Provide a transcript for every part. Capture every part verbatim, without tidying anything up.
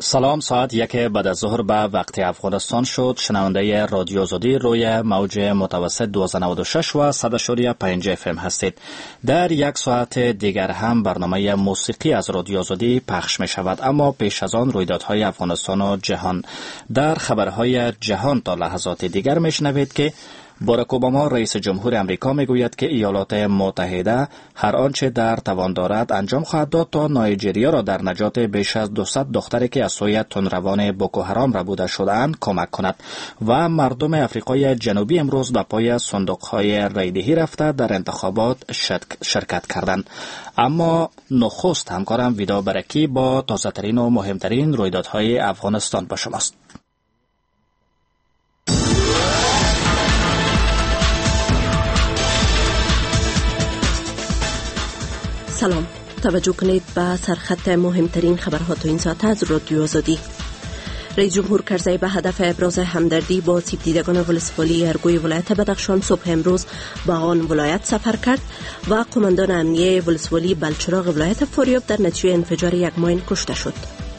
سلام، ساعت یک بعد از ظهر به وقت افغانستان شد. شنونده رادیو آزادی روی موج متوسط دویست و نود و شش و صد و پنج اف ام هستید. در یک ساعت دیگر هم برنامه موسیقی از رادیو آزادی پخش می شود، اما پیش از آن رویدادهای افغانستان و جهان. در خبرهای جهان تا لحظات دیگر می شنوید که باراک اوباما رئیس جمهور امریکا میگوید که ایالات متحده هر آنچه در توان دارد انجام خواهد داد تا نایجریا را در نجات بیش از دویست دختری که از سوی تندروان بوکو حرام ربوده شده‌اند کمک کند. و مردم افریقای جنوبی امروز به پای صندوق‌های رایدهی رفته در انتخابات شرکت کردند. اما نخست همکارم ویدا برکی با تازه‌ترین و مهمترین رویدادهای افغانستان با شماست. سلام، توجه کنید به سرخط مهمترین خبرها تو این ساعت از رادیو آزادی. رئیس جمهور کرزی به هدف ابراز همدردی با سیب دیدگان ولسوالی ارگوی ولایت بدخشان صبح امروز به آن ولایت سفر کرد و قماندان امنیه ولسوالی بلچراغ ولایت فاریاب در نتیجه انفجار یک ماین کشته شد.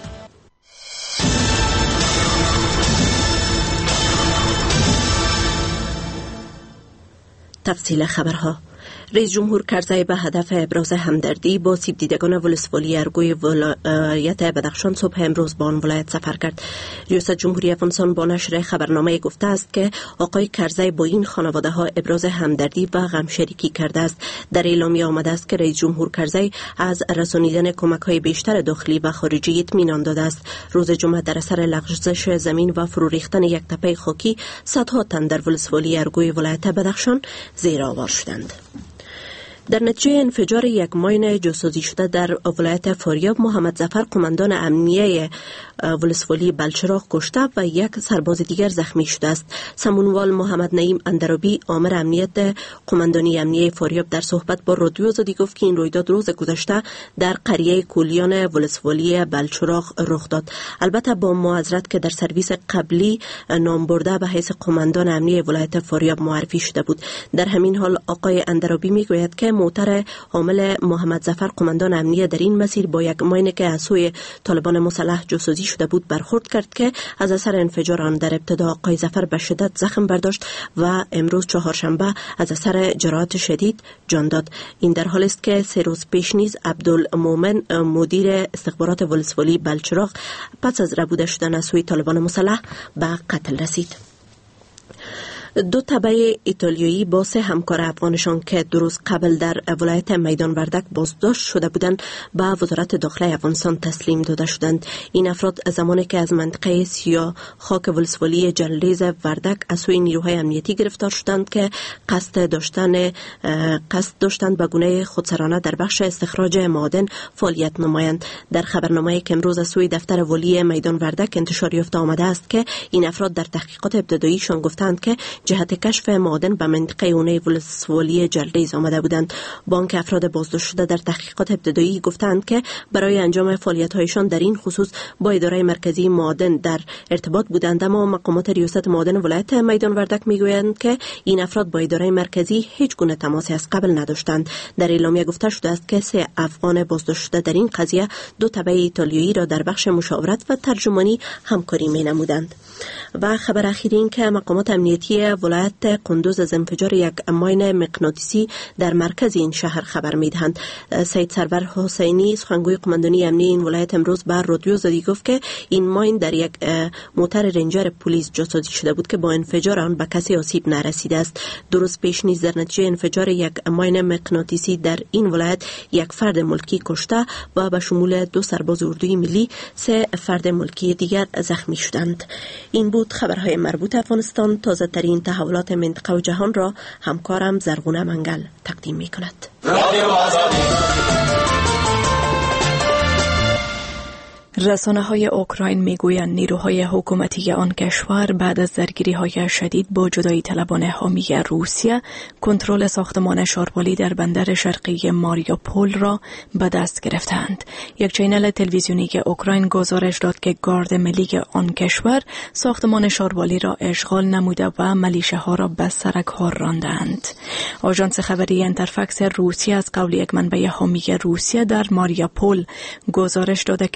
تفصیل خبرها. رئیس جمهور کرزی به هدف ابراز همدردی با سیب دیدگان ولسوالی ارگوی ولایت بدخشان صبح امروز به آن ولایت سفر کرد. ریاست جمهوری افغانستان با نشر خبرنامه گفته است که آقای کرزی با این خانواده ها ابراز همدردی و غمشریکی کرده است. در اعلامیه آمده است که رئیس جمهور کرزی از رسانیدن کمک های بیشتر داخلی و خارجی اطمینان داده است. روز جمعه در اثر لغزش زمین و فرو ریختن یک تپه خاکی صدها تن در ولسوالی ارگوی ولایت بدخشان زیر آوار شدند. در نتیجه انفجار یک ماین جاسازی شده در ولایت فاریاب، محمد ظفر قماندان امنیه ولسوالی بلچراغ کشته و یک سرباز دیگر زخمی شده است. سمونوال محمد نعیم اندرابی آمر امنیت قماندانی امنیه فاریاب در صحبت با رادیو آزادی گفت که این رویداد روز گذشته در قریه کولیان ولسوالی بلچراغ رخ داد. البته با معذرت که در سرویس قبلی نام برده به حیث قماندان امنیه ولایت فاریاب معرفی شده بود. در همین حال آقای اندرابی میگوید که موتر حامل محمد ظفر قماندان امنیه در این مسیر با یک ماین که از سوی طالبان مسلح جاسازی شده بود برخورد کرد که از اثر انفجار آن در ابتدا آقای ظفر به شدت زخم برداشت و امروز چهارشنبه از اثر جراحت شدید جان داد. این در حالی است که سه روز پیش نیز عبدالمومن مدیر استخبارات ولسوالی بلچراغ پس از ربوده شدن از سوی طالبان مسلح به قتل رسید. دو تبع ایتالیایی با سه همکار افغانشان که دو روز قبل در ولایت میدان وردک بازداشت شده بودند به وزارت داخله افغانستان تسلیم داده شدند. این افراد زمانی که از منطقه سیاه خاک ولسوالی جلریز وردک از سوی نیروهای امنیتی گرفتار شدند که قصد داشتن قصد داشتند به گونه خودسرانه در بخش استخراج معادن فعالیت نمایند. در خبرنامه‌ای که امروز از سوی دفتر ولی میدان وردک انتشار یافته آمده است که این افراد در تحقیقات ابتداییشان گفتند که جهت کشف معادن به منطقه اونه ولسوالی جلریز آمده بودند. بانک افراد بازداشت شده در تحقیقات ابتدایی گفتند که برای انجام فعالیت‌هایشان در این خصوص با اداره مرکزی معادن در ارتباط بودند، اما مقامات ریاست معادن ولایت میدان وردک میگویند که این افراد با اداره مرکزی هیچ گونه تماسی از قبل نداشتند. در اعلامیه گفته شده است که سه افغان بازداشت شده در این قضیه دو تبع ایتالیایی را در بخش مشاورت و ترجمانی همکاری می‌نمودند. و خبر اخیر این که مقامات امنیتی ولایت قندوز از انفجار یک ماین مغناطیسی در مرکز این شهر خبر میدهند. سید سرور حسینی سخنگوی قماندانی امنیه این ولایت امروز بر رادیو آزادی گفت که این ماین در یک موتر رنجر پلیس جاسازی شده بود که با انفجار آن به کسی آسیب نرسیده است. دو روز پیش نیز در نتیجه انفجار یک ماین مغناطیسی در این ولایت یک فرد ملکی کشته و به شمول دو سرباز اردوی ملی سه فرد ملکی دیگر زخمی شدند. این بود خبرهای مربوط افغانستان. تازه ترین تحولات منطقه و جهان را همکارم زرغونه منگل تقدیم می کند. رسانه‌های اوکراین میگویند نیروهای حکومتی آن کشور بعد از درگیری‌های شدید با جدایی طلبان حامی روسیه کنترل ساختمان شاربالی در بندر شرقی ماریوپول را به دست گرفتند. یک چینل تلویزیونی اوکراین گزارش داد که گارد ملی آن کشور ساختمان شاربالی را اشغال نموده و ملیشه را به سرک‌ها راندند. آژانس خبری انترفکس روسیه از قول یک منبع حامی روسیه در ماریوپول گزارش داده که تایید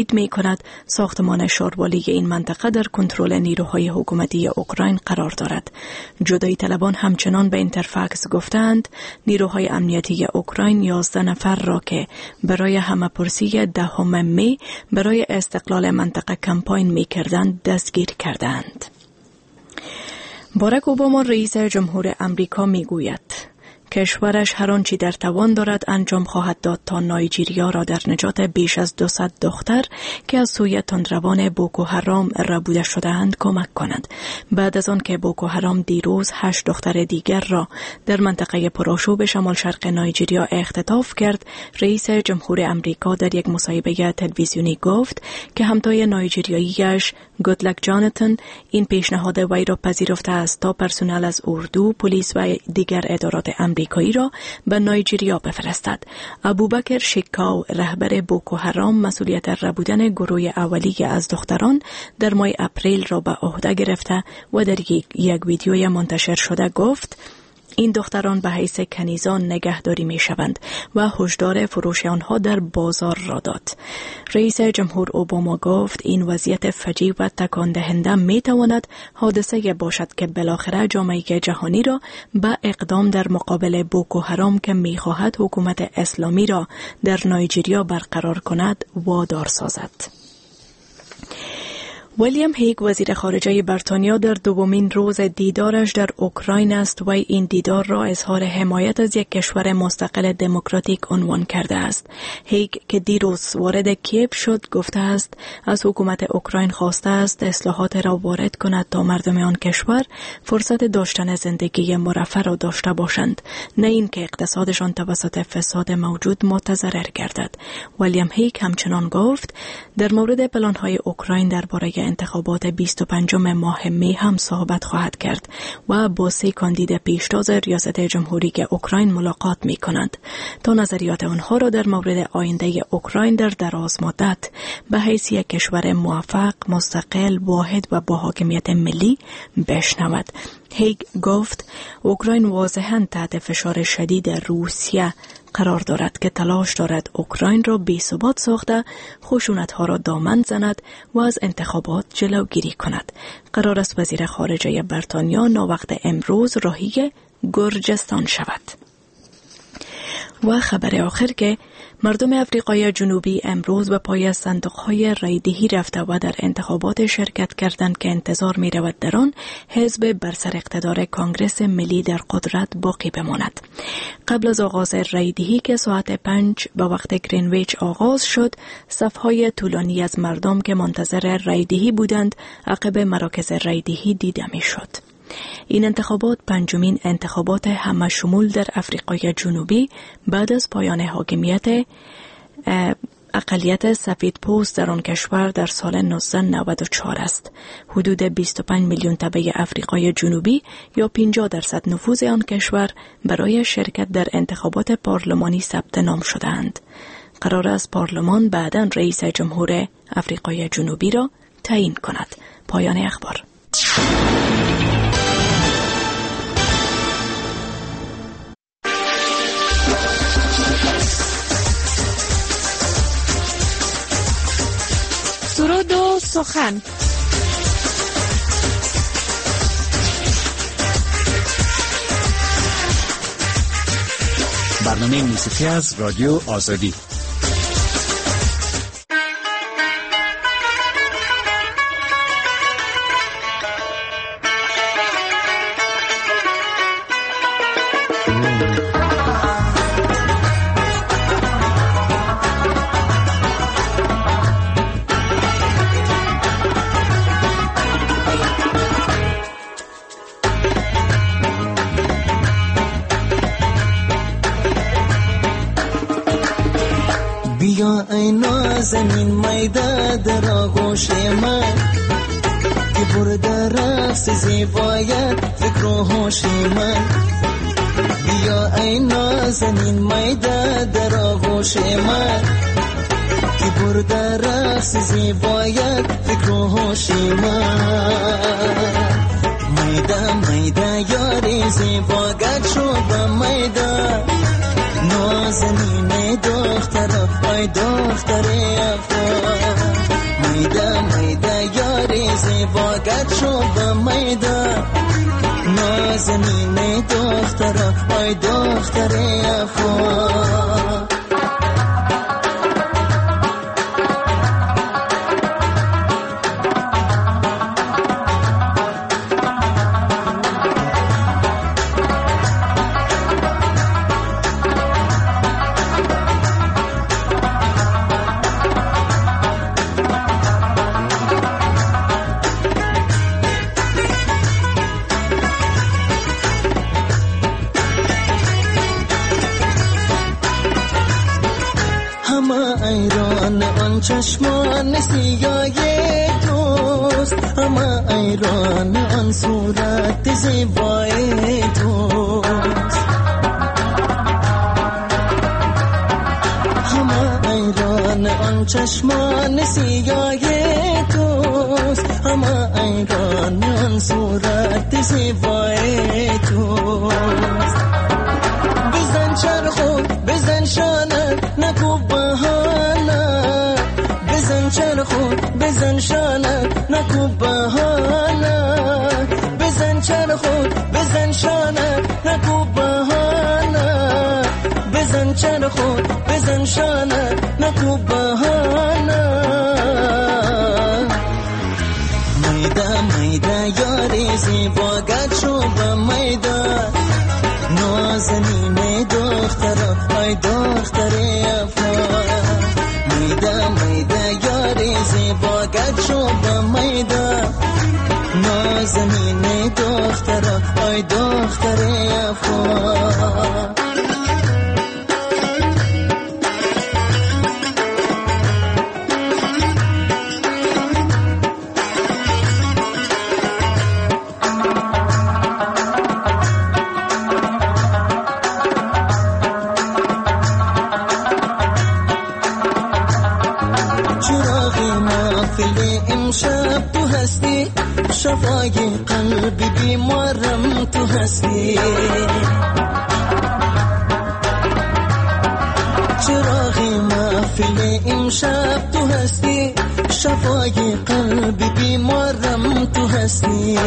تایید می کند ساختمان شاربالی این منطقه در کنترل نیروهای حکومتی اوکراین قرار دارد. جدایی طلبان همچنان به اینترفاکس گفتند نیروهای امنیتی اوکراین یازده نفر را که برای همه‌پرسی دهم می برای استقلال منطقه کمپاین می کردند دستگیر کردند. باراک اوباما رئیس جمهور امریکا می گوید کشورش هر آنچه در توان دارد انجام خواهد داد تا نایجیریا را در نجات بیش از دویست دختر که از سوی تندروان بوکو حرام ربوده شده‌اند کمک کند. بعد از آن که بوکو حرام دیروز هشت دختر دیگر را در منطقه پرآشوب شمال شرق نایجیریا اختطاف کرد، رئیس جمهور امریکا در یک مصاحبه تلویزیونی گفت که همتای نایجیریاییش گودلک جاناتان این پیشنهاد وی را پذیرفته است تا پرسنل از اردو، پلیس و دیگر ادارات امریکایی را به نایجیریا بفرستد. ابوبکر شکاو رهبر بوکو حرام مسئولیت ربودن گروه اولیه از دختران در ماه اپریل را به عهده گرفته و در یک ویدیوی منتشر شده گفت این دختران به حیث کنیزان نگهداری می شوند و هشدار فروش آنها در بازار را داد. رئیس جمهور اوباما گفت این وضعیت فجیع و تکان دهنده می تواند حادثه باشد که بالاخره جامعه جهانی را به اقدام در مقابل بوکو حرام که می خواهد حکومت اسلامی را در نایجیریا برقرار کند وادار سازد. ویلیام هیگ وزیر خارجه بریتانیا در دومین روز دیدارش در اوکراین است و این دیدار را اظهار حمایت از یک کشور مستقل دموکراتیک عنوان کرده است. هیگ که دیروز وارد کیف شد گفته است از حکومت اوکراین خواسته است اصلاحات را وارد کند تا مردم آن کشور فرصت داشتن زندگی مرفه را داشته باشند، نه اینکه اقتصادشان توسط فساد موجود متضرر گردد. ویلیام هیگ همچنان گفت در مورد پلان‌های اوکراین درباره انتخابات بیست و پنجم ماه می هم صحبت خواهد کرد و با سه کاندید پیشتاز ریاست جمهوری اوکراین ملاقات می کند تا نظریات آنها را در مورد آینده اوکراین در دراز مدت به حیث یک کشور موفق، مستقل، واحد و با حاکمیت ملی بشنود. هیگ گفت اوکراین واضحاً تحت فشار شدید روسیه قرار دارد که تلاش دارد اوکراین را بی‌ثبات ساخته خشونت‌ها را دامن زند و از انتخابات جلوگیری کند. قرار است وزیر خارجه بریتانیا ناوقت امروز راهی گرجستان شود. و خبر آخر که مردم افریقای جنوبی امروز به پای صندوق‌های رایدهی رفته و در انتخابات شرکت کردند که انتظار می رود در آن حزب بر سر اقتدار کانگرس ملی در قدرت باقی بماند. قبل از آغاز رایدهی که ساعت پنج به وقت گرینویچ آغاز شد، صف‌های طولانی از مردم که منتظر رایدهی بودند عقب مراکز رایدهی دیده می شد. این انتخابات پنجمین انتخابات همه شمول در افریقای جنوبی بعد از پایان حاکمیت اقلیت سفید پوست در آن کشور در سال نوزده نود و چهار است. حدود بیست و پنج میلیون تبع افریقای جنوبی یا پنجاه درصد نفوذ آن کشور برای شرکت در انتخابات پارلمانی ثبت نام شدند. قرار است پارلمان بعداً رئیس جمهور افریقای جنوبی را تعیین کند. پایان اخبار. سرود و سخن. برنامه موسیقی از رادیو آزادی. بیا ای نازنین میده در آغوش من که برده رقص زیبایت فکر و هوش من. بیا ای نازنین میده در آغوش من که برده رقص زیبایت فکر و هوش من. میده میده یاری زیبا گرد شده میده نازنین دختر ای دختر افغان. زیباگت شو به میدان نازنین دخترا ای دختر افغان چشمان سیاه توست همه ایران آن صورت زیبای توست همه ایران آن چشمان سیاه توست همه ایران آن صورت زیبای توست بزن چرخو بزن شانه نکو بهانه بزن چرخو بزن شانه نکو بهانه بزن چرخو بزن شانه نکو بهانه بزن چرخو بزن شانه نکو بهانه میده میده یاری زیباگت شو به میده نازنین دخترا ای دختر افغان میده میده یاری زیباگت شو به میده نازنین دخترا ای دختر افغان امشب تو هستی شفای قلبی بیمارم تو هستی چراغ محفل امشب تو هستی شفای قلبی بیمارم تو هستی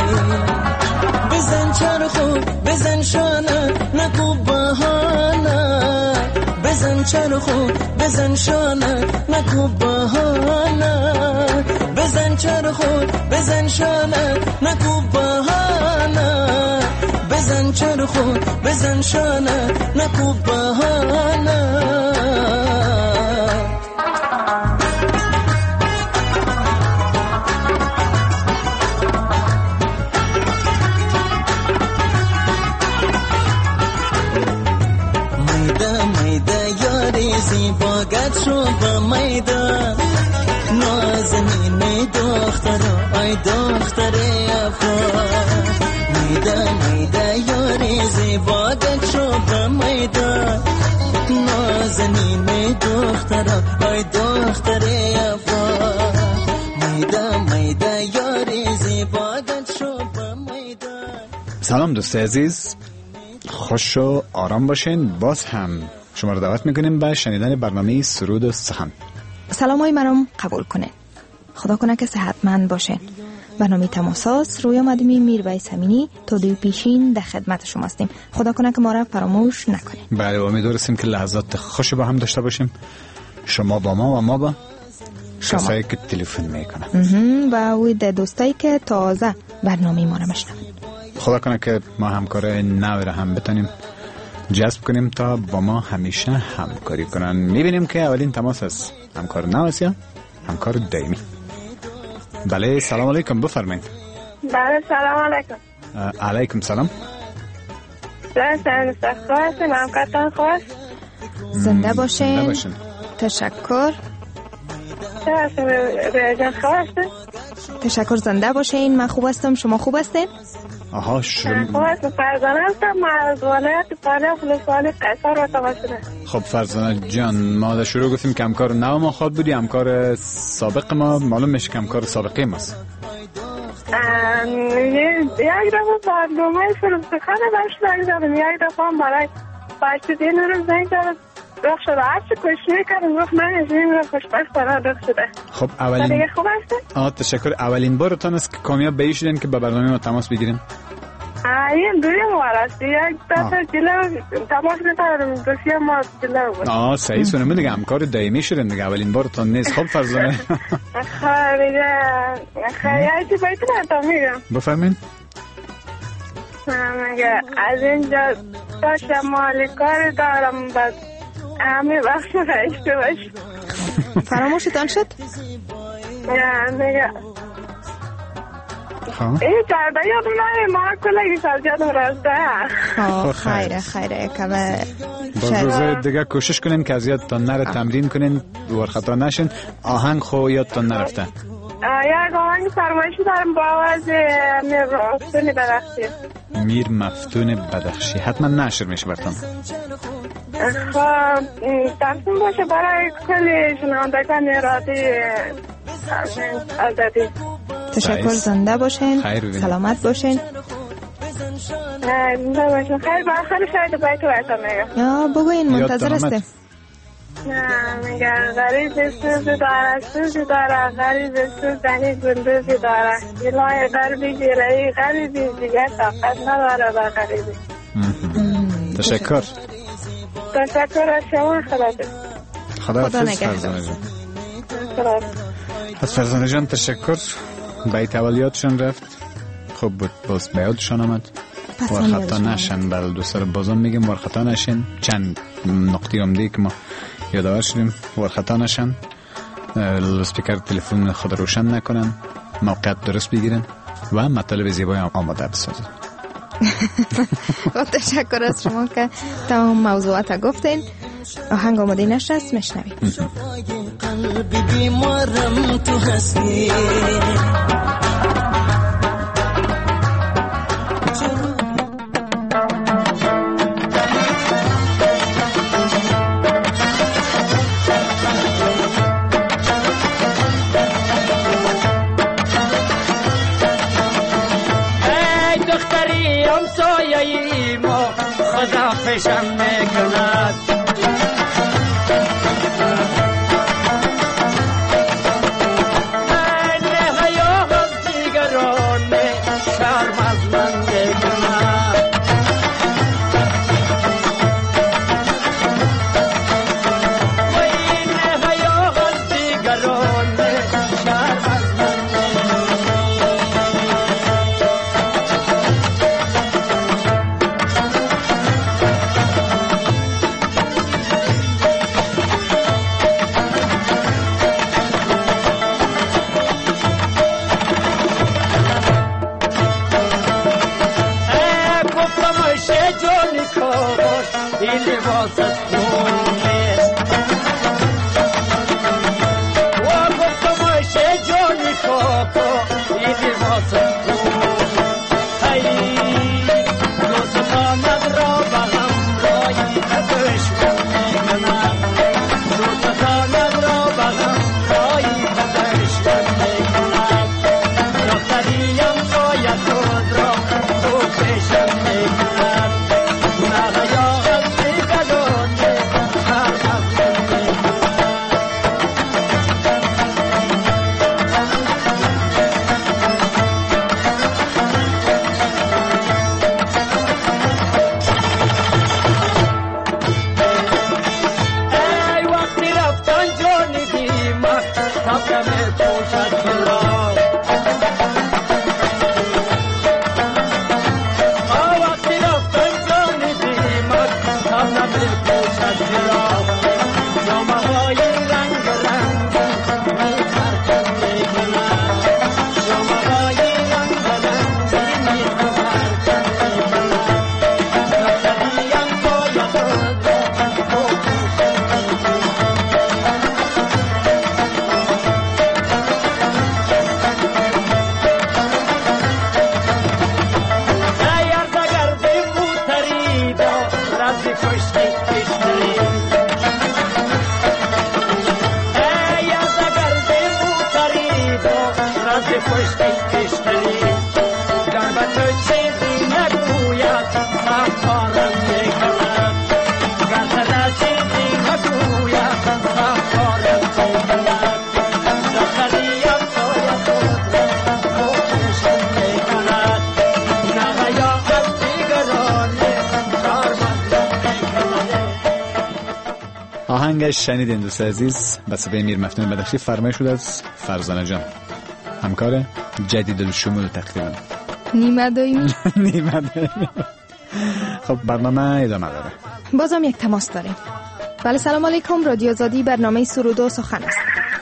بزن چرخو بزن شانه نکو بهانه بزن چرخو بزن شانه نکو بهانه بزن چرخو بزن شانه نکو بهانه بزن چرخو بزن شانه نکو بهانه زیباگت شو به میدان نازنین دخترا ای دختر افغان میده میده یاری زیباگت شو به میدان نازنین دخترا ای دختر افغان میده میده یاری زیباگت شو به میدان. سلام دوست عزیز، خوش و آرام باشین. باز هم شما رو دعوت میکنیم به شنیدن برنامه سرود و سخن. سلام های منم قبول کنه. خدا کنه که صحتمند باشه. برنامه تماساس رویا مدمی میرویس امینی تا دوی پیشین در خدمت شما هستیم. خدا کنه که ما را فراموش نکنه. بله، امیدواریم که لحظات خوش با هم داشته باشیم، شما با ما و ما با شما. کسایی که تلفن میکنن و اوی ده دوستایی که تازه برنامه ما را مشنون. خدا کنه که ما همکار نو را هم بتونیم جذب کنیم تا با ما همیشه همکاری کنن. میبینیم که اولین تماس از همکار نو است یا همکار دائمی. بله، سلام علیکم، بفرمایید. بله، سلام علیکم. علیکم سلام. سلام سخواست همکارتان خواست. زنده باشین. زنده باشین. تشکر. سلام خواست. تشکر، زنده باشین. من خوب هستم، شما خوب هستین؟ آها، شما خوب هستم. فرزانه هستم، ما از ولایت فاریاب ولسوالی قیصر و تماشونه. خب فرزانه جان، ما در شروع گفتیم که همکار نو ما خواد بودی، همکار سابق ما معلوم میشه که همکار سابقه ماست. یک دفعه برنامه سرود سخن باش زنگ زدم، یک دفعه هم برای بچه دین رو زنگ زدم، رخ شده. هرچی کوشش میکردم رخ نهشیم، خوشبختانه رخ شده. خب اولین دیگه خوب هسته؟ آه تشکر. اولین بارتان است که کامیاب به این شدین که به برنامه ما تماس بگیرین؟ این دوی موارد یک دفعه جلو تماس میتارم دوستی ما جلو بود. آه صحیح سونم دیگه همکار دائمی شدین دیگه، اولین بارتان نیست. خب فرزانه خیلی خیلی چی باید تا میگم بفرمین. میگه از اینجا تا شمالی کار دارم بعد همه وقت رشته باش. فراموشتان شد؟ میگه این چرده یادم نایی ما کلگی سال یادم راسته. خب خیره خیره کمه باز روزه دیگه کوشش کنین که از یادتان نره، تمرین کنین ورخطا نشین. آهنگ خو یادتان نرفته؟ یک آهنگ فرمایشی دارم با آواز میر مفتون بدخشی. میر مفتون بدخشی حتما نشر میشه برتان. خب تقسیم باشه برای کلی شنوندگان رادی آزادی. تشکر. زنده باشین، سلامت باشین. زنده باشین. خیلی با خیلی شاید باید تو بایتا میگم. یا بگوین منتظر هستیم. نه میگه غریب سوزی داره سوزی داره غریب سوزنی گندوزی داره گلای غریبی گلایی غریبی دیگه طاقت نداره با غریبی. تشکر. تشکر از شما. خدا خدا فرزانه جان. از فرزانه جان تشکر. بیت اولیاتشان رفت خوب بود، باز بیادشان آمد. ورخطا نشن. بله دوستار بازم میگم ورخطا نشن. چند نقطه عمده که ما یادآور شدیم ورخطا نشن. لاسپیکر تلفن خود روشن نکنن، موقعیت درست بگیرن و مطالب زیبای آماده بسازن. تشکر از شما که تمام موضوعات گفتین. آهنگ آماده نشست میشنویم. قلبی بیمارم تو هستی خدافشم میکند نه حیا از دیگران شرم از من میکند نه حیا از دیگران شرم از من این لباست خون نیست و گفتم آشه جانی کاکا این لباست خون ای دوستانت را به همراهی دشمن میکنم دوستانت را به همراهی دشمن میکنم دختریم باید خود را تو پیشم میکنم چیزی نگوید سفارم میکند گرد چیزی آهنگش شنیدین دوست عزیز به صدای میر مفتون بدخشی فرمایش شده از فرزانه جان، همکار جدید الشمول تقریبا نیمه دایمی. نیمه دایمی. خب برنامه ادامه داره. بازم یک تماس داریم. بله سلام علیکم، رادیو آزادی، برنامه سرود و سخن است.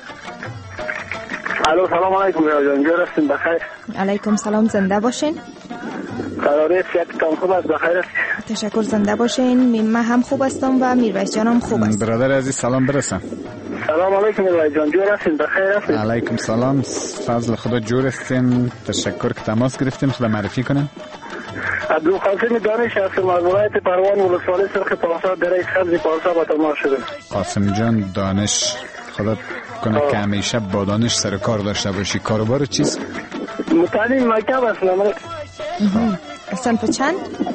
الو سلام علیکم جان، جور هستین بخیر؟ علیکم سلام، زنده باشین. قراره یک تام خوب است، بخیر است. تشکر، زنده باشین. من هم خوب هستم و میرویس جانم خوب است. برادر عزیز سلام برسن. سلام علیکم میرویس جان، جور هستین بخیر هستین؟ علیکم سلام، فضل خدا جور هستین. تشکر که تماس گرفتین. خدا معرفی کنین. عبدالقاسم دانش هستم از ولایت پروان ولسوالی سرخ پارسا درای سبزی پارسا با تماس شده. قاسم جان دانش، خدا کنه که همیشه با دانش سر کار داشته باشی. کاروبار چیست؟ متعلم مکتب هستم. صنف چند؟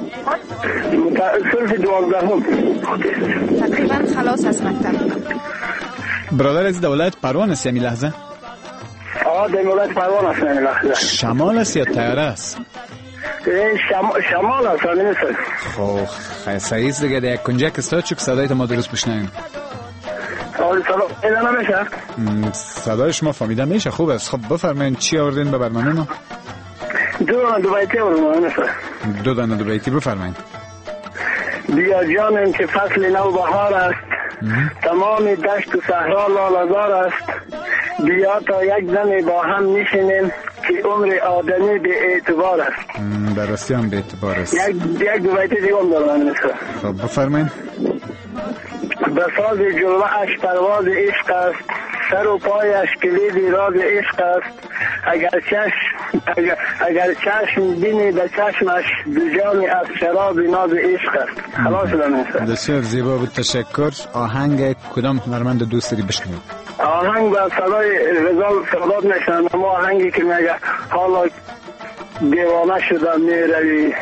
صنف دوازدهم. تقریبا خلاص از مکتب. برادر از دولت پروان است یمی لحظه؟ آه در ولایت پروان است یمی لحظه. شمال است یا تیاره است؟ شم... شمال است نیست. خب خیلی سعیز دیگه در یک کنجک استاد چون صدایت ما درست بشنویم. آه سلام اینا نمیشه؟ صدای شما فهمیده میشه، خوب است. خب بفرمایید چی آوردین به برنامه ما؟ دو دانه دو بیتی آوردم نیست. دو دانه دو بیتی بفرمایید. بیا جانم که فصل نو بهار است، تمام دشت و صحرا لاله‌زار است. بیا تا یک دم با هم میشینیم که عمر آدمی به اعتبار است. در راستی هم به اعتبار است. یک یک دو بیتی دیگه هم دارم نیست. خب بفرمایید. به ساز جلوه اش پرواز عشق است، سر و پایش کلید راز عشق است. اگر چشم اگر, اگر چشم بینی به چشمش دو جام از شراب ناز عشق است. خلاص شدم. بسیار زیبا بود، تشکر. آهنگ کدام هنرمند دوست داری بشنوید؟ آهنگ با صدای غزال سادات میشنم، اما آهنگی که میگه حالا دیوانه شدم میروی.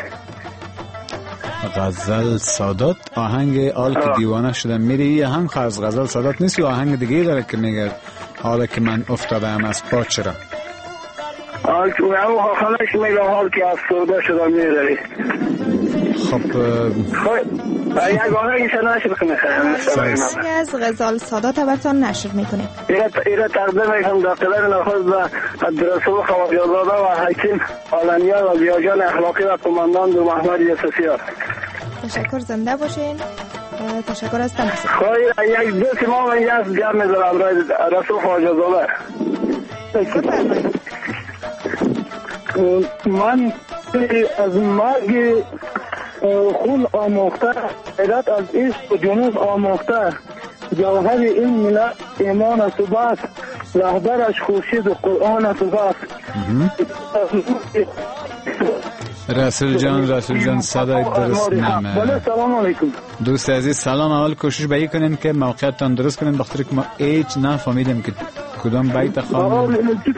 غزل سادات، آهنگ حالا که دیوانه شدم میری. هم از غزل سادات نیست و آهنگ دیگه داره که میگه حالا که من افتادم از پا چرا. حال که اون خانش میگه حال که از سودا شدم میروی. خب یک آهنگی شد نشد کنه آهنگ از غزال سادات براتون نشر میکنیم. ایره تقدیم میکنم در قدر نخست به عبدالرسول خواجه‌زاده و حکیم عالمیان و بیاجان اخلاقی و قماندان دو محمد یوسفیار. تشکر، زنده باشین. تشکر از تماس. خواهی یک دوست ما من یک گرم میذارم برای رسول خواجه‌زاده. من از مرگ خون آموخته، غیرت از عشق و جنون آموخته، جوهر این ملت ایمان صبح، رهبرش خورشید و قرآن صبح. رسول جان رسول جان صدای درست نمه. بله سلام علیکم دوست عزیز، سلام. اول کوشش به این کنین که موقعیتان درست کنین، بخاطر که ما هیچ نفهمیدیم که کدام بیت خواهم.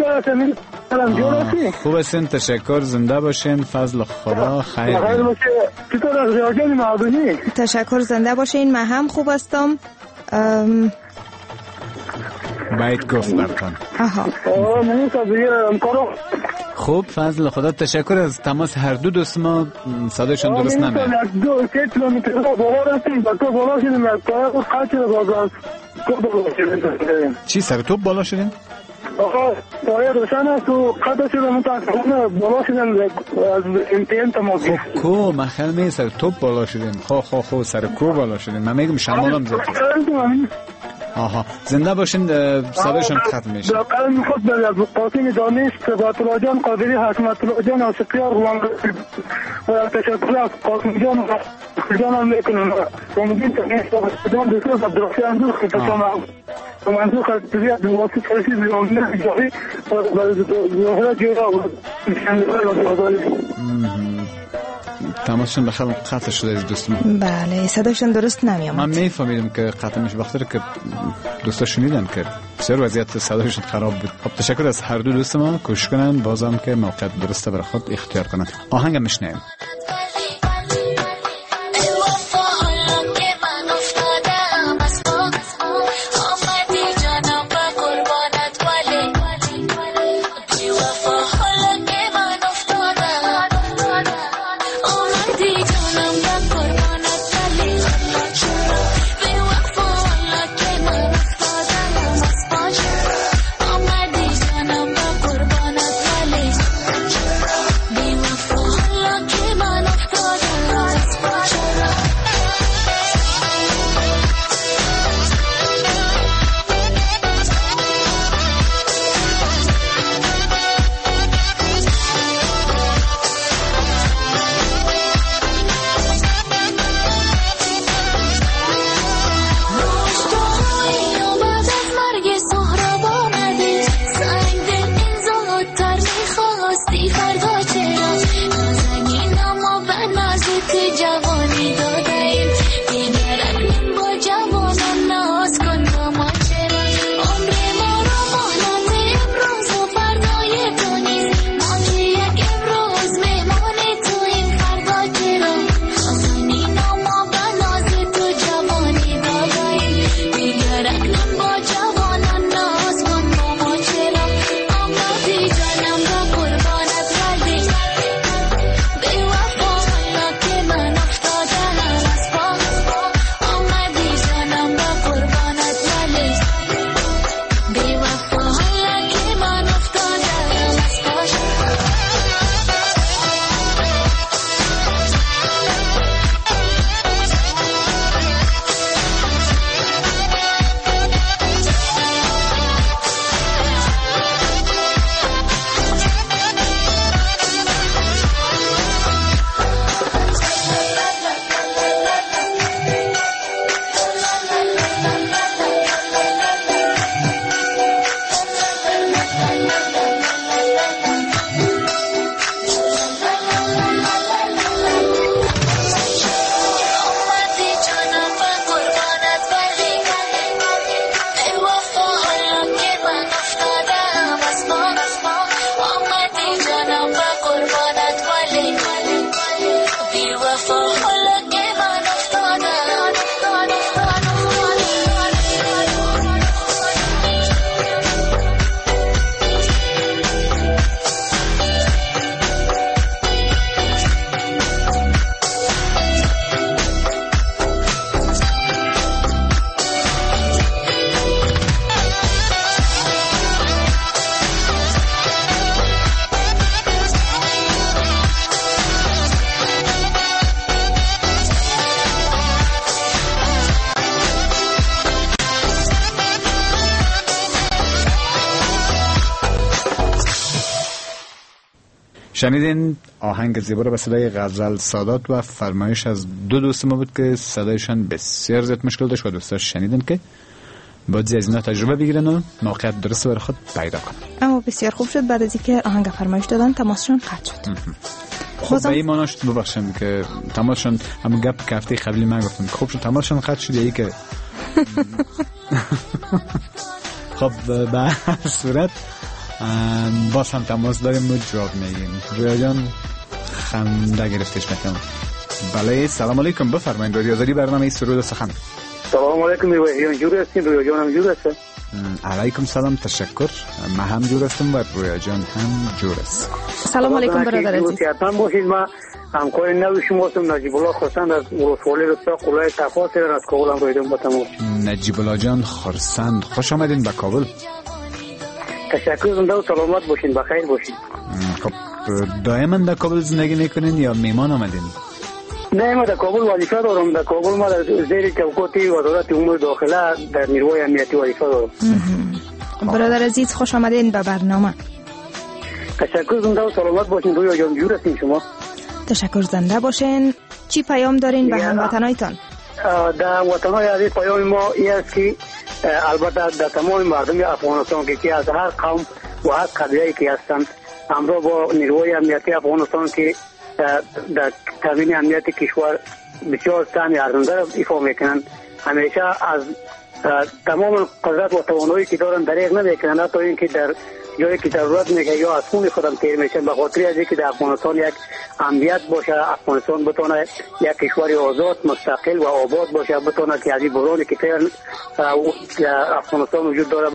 خوب هستین، تشکر، زنده باشین، فضل خدا خیر. تشکر، زنده باشین. من هم خوب هستم. بیت گفت برتان. آها خوب، فضل خدا، تشکر از تماس هر دو دوست ما. صدایشان درست نمیاد. چی سر توپ بالا شدین؟ آقا پایه روشن است و قطع شده متاسفانه بالا شدن از امتحان تماس. خب کو من خیلی می سر توپ بالا شدین. خو خو خو سر کو بالا شدین. من میگم شمالم زد. آها، زنده باشین. صدایشان ختم میشه. در قلم خود در قاسم دانش، صفات الله جان قادری، حکمت الله جان عاشقیار غلام و تشکر از قاسم جان و جان هم میکنم. امیدین که جان دکتر عبدالرحمن اندوخ که تمام منظور خاطریات دواسط فرسی بیرون نمی‌جایی و ظاهرا جورا و تماسشون بخیر قطع شده از دوست من. بله صداشون درست نمیامد. من میفهمیدم که قطع میشه بخاطر که دوستا شنیدن که بسیار وضعیت صداشون خراب بود. خب تشکر از هر دو دوست ما. کوشش کنن بازم که موقعیت درسته برای خود اختیار کنن. آهنگ میشنویم. Be شنیدین آهنگ زیبا رو به صدای غزل سادات و فرمایش از دو دوست ما بود که صدایشان بسیار زیاد مشکل داشت و دوستاش شنیدن که باید از اینا تجربه بگیرن و موقعیت درست برای خود پیدا کنن. اما بسیار خوب شد بعد از اینکه آهنگ فرمایش دادن تماسشون قطع شد. خب به این ماناش ببخشم که تماسشون هم گپ که هفته قبلی من گفتم خوب شد تماسشون قطع شد یا ای که خب به هر صورت باز هم تماس داریم و جواب میگیم. رویا جان خنده گرفتش میکنم. بله سلام علیکم بفرمایید رادیو آزادی برنامه سرود و سخن. سلام علیکم رویا جور هستین رویا جان هم جور هست. علیکم سلام تشکر من هم جور هستم و رویا جان هم جور است. سلام علیکم برادر عزیز. حتما باشید. ما همکار نوی شما هستم نجیب الله خرسند از ولسوالی رسا قلعه تفاس از کابل هم رویدم با تماس. نجیب الله جان خرسند خوش آمدین به کابل. تشکر زنده و سلامت باشین بخیر باشین. خب دائما در کابل زندگی میکنین یا میمان آمدین؟ نه ما در کابل وظیفه دارم. در کابل ما در زیر چوکاتی وزارت امور داخله در نیروی امنیتی وظیفه دارم. برادر عزیز خوش آمدین به برنامه. تشکر زنده و سلامت باشین رویا جان جور هستین شما. تشکر زنده باشین. چی پیام دارین به هموطنایتان؟ در وطنهای عزیز پیام ما این است که البته در تمام مردم افغانستان که از هر قوم و هر قبیله‌ای که هستند همراه با نیروی امنیتی افغانستان که در تامین امنیت کشور بسیار سهم ارزنده را ایفا میکنند همیشه از تمام قدرت و توانایی که دارند دریغ نمیکنند حتی اینکه در جایی که ضرورت میگه یا از خون خودم تیر میشن به خاطر از اینکه در افغانستان یک امنیت باشه افغانستان بتونه یک کشور آزاد مستقل و آباد باشه بتونه که از این بحرانی که فعلا افغانستان وجود داره